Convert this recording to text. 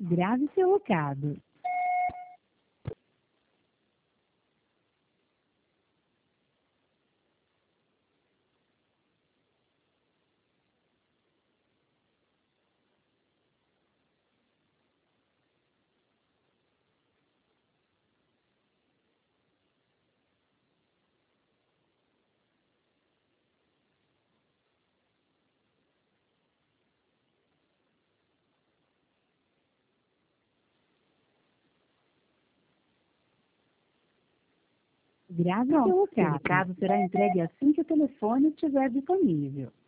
Grave seu recado. Grave seu recado. Seu recado será entregue assim que o telefone estiver disponível.